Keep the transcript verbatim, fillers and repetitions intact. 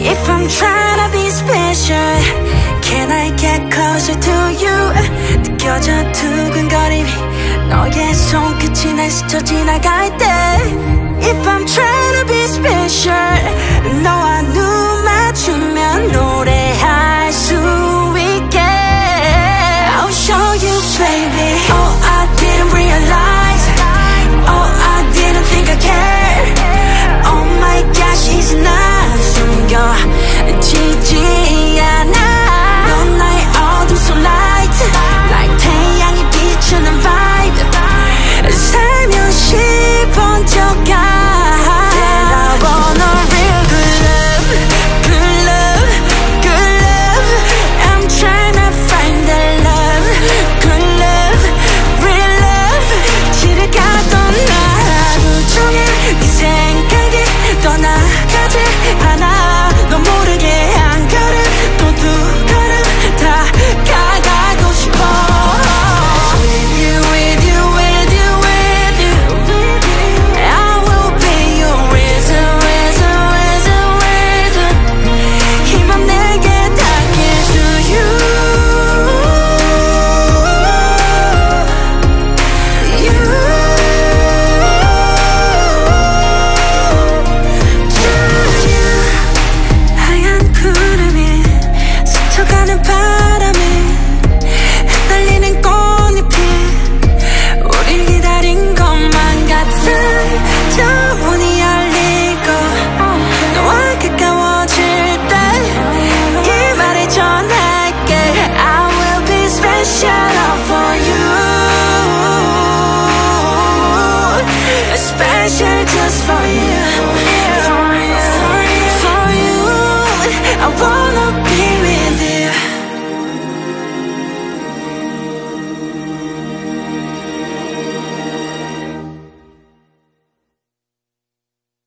If I'm trying to be special, can I get closer to you? 느껴져 두근거림이 너의 손끝이 날 스쳐 지나갈 때 If I'm trying to be special, 너와 눈 맞추면 노래할 수 있게 I'll show you baby. Oh I didn't realize, oh I didn't think I cared. Oh my gosh it's not 숨겨지지 않아. 넌 나의 어둠 속 light, like 태양이 비추는 vibe. 살며시 번져가. That I want a real good love, good love, good love. I'm trying to find that love, good love, real love. 길을 가던 나 하루 종일 네 생각이 떠나가지 않아. 너 모르게 한 걸음 또 두 걸음 다 가가고 싶어. With you, with you, with you, with you, I will be your reason, reason, reason, reason. 힘만 내게 닿게 to you, you, to you. 하얀 구름이 스쳐가는 바람에 흩날리는 꽃잎이 우릴 기다린 것만 같은 저 문이 열리고 너와 가까워질 때 이 말을 전할게. I will be special for you, special just for you.